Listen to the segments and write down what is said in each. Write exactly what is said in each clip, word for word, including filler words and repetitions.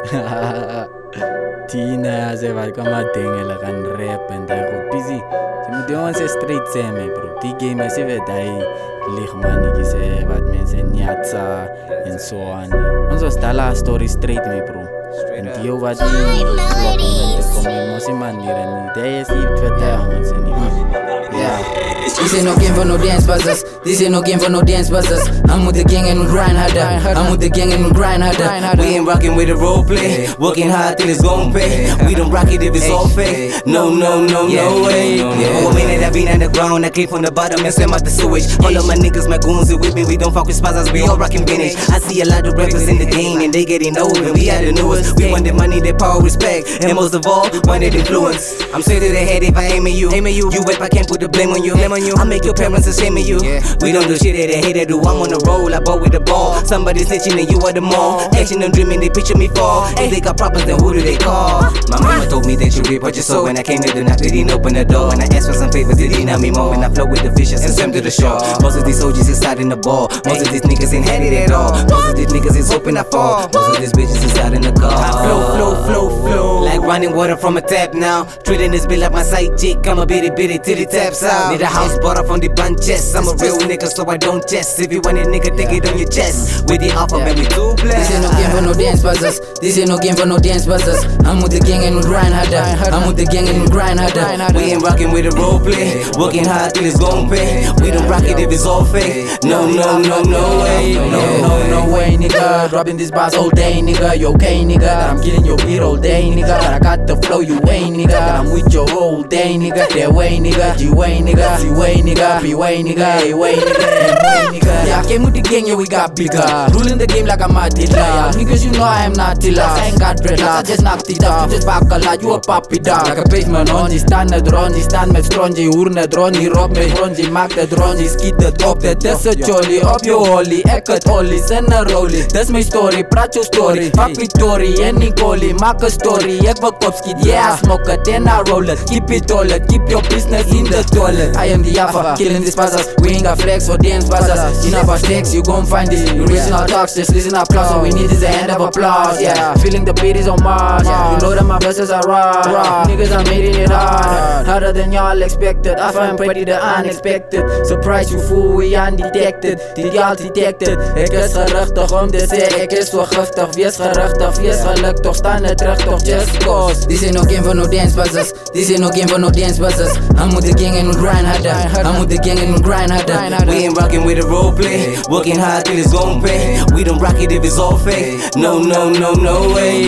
Tina se va como dengela kan rap en daar goed busy. Ze moet ons straight zijn mee bro. Die game is even daar lichtman die ze wat mensen nyatsa en zo aan. Onze stala story straight mee bro. En die wat die kloppen komen mosi manier en die is die vertel ons en die. Yeah. This ain't no game for no dance buzzers. This ain't no game for no dance buzzers. I'm with the gang and we grind harder. I'm with the gang and we grind harder. We ain't rocking with the role play. Working hard till it's gon' pay. We don't rock it if it's all fake. No, no, no, no way. For a minute I've been underground. I came from the bottom and swam out the sewage. All of my niggas, my goons, they with me. We don't fuck with sponsors. We all rocking vintage. I see a lot of rappers in the game and they getting old. And we are the newest. We want the money, the power, respect, and most of all, wanted influence. I'm straight to the head if I aim at you. Aim at you. You whip, I can't put the blame on you. Blame on you. I make your parents ashamed of you. Yeah. We don't do shit that they hate to do. I'm on the roll, I bought with the ball. Somebody snitching and you at the mall. Catching them dreaming, they picture me fall. If they got problems, then who do they call? My mama told me that you reap what you sow. When I came to the night, they didn't open the door. And I asked for some favors, they didn't have me more. And I flow with the fishes and swim to the shore. Most of these soldiers inside in the ball. Most of these niggas ain't had it at all. Most of these niggas is hoping I fall. Most of these bitches inside in the car. I flow, flow, flow, flow. Like running water from a tap now. Treating this bill like my side chick. I'm a bitty bitty till it taps out. Need a house bought up from the bunches. I'm a real nigga, so I don't test. If you want it, nigga, take it on your chest. With the alpha, man, we too blessed. This ain't no game for no dance buzzers. This ain't no game for no dance buzzers. I'm with the gang and we grind harder. I'm with the gang and we grind harder. We ain't rocking with the role play. Working hard till it's gon' pay. We don't rock it if it's all fake. No, no, no, no way. No, no, no way, nigga. Dropping these bars all day, nigga. You okay, nigga? That I'm killing your beat all day, nigga. That I got the flow, you ain't, nigga. That I'm with your all day, nigga. That way, nigga. G-way, nigga. C-way, nigga. B-way, nigga. A-way, nigga. M-way, nigga. Yeah, I came with the gang, yeah, we got bigger. Ruling the game like I'm a dealer. Yeah, niggas, you know I am not dealer. I ain't got dreadlocks, I just knocked it up. You just back a lot, you a puppy dog. Like a pavement on, die staan net rond. Die staan met strong, die hoer net rond. Die rob met rond, die maakt het rond. Die schiet het op, dit is het jolly. Op je holly, ek het ollie, send een rollie. Dis my story, praat jou story. Pak Victorie en Nicole, maak een story. Ek wil kop skiet, yeah, I smoke it and I roll it. Keep it all it, keep your business in the toilet. I am the alpha, killing these buzzers. We ain't got flex for dance buzzers. In our sticks, you gon' find this. Original talks, just listen applause. All we need is a hand of applause, yeah. Feeling the beat is on Mars, yeah. You know that my verses are raw. Niggas are making it hard, harder than y'all expected. I find pretty the unexpected. Surprise you fool, we undetected. Dit y'all detected. Ek is gerechtig om te sê ek is so giftig. Wees gerechtig, wees geluk, toch staan het terug, toch just cause. This ain't no game for no dance buzzers. This ain't no game for no dance buzzers. I'm with the gang and we grind harder. I'm with the gang and we grind harder. We ain't rocking with the role play. Working hard till it's gon' pay. We don't rock it if it's all fake. No, no, no, no way.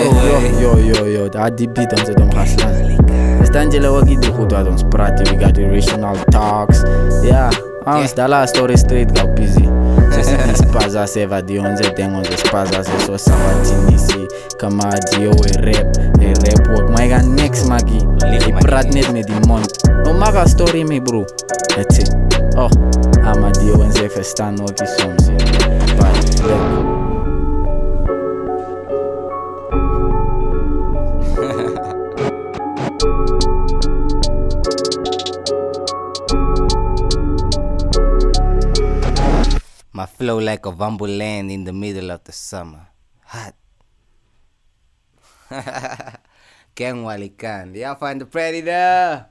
Yo, yo, yo, daar die beat ons het om gaan slaan. We staan jullie ook niet goed wat ons praten. We got original talks. Ja, ons daar la story straight gauw busy. Zo zit die spaza seva die onze ding, onze spaza se zo sabatinisi. Kama die yo e rap, e rap ook. Maar ik ga niks maken. Ik praat net met die mond. No maak een story mee bro. That's it. Oh, ama die yo onze verstaan ook die soms. But look. My flow like a Wambo land in the middle of the summer. Hot. Ken Walikan. Yeah, find the predator.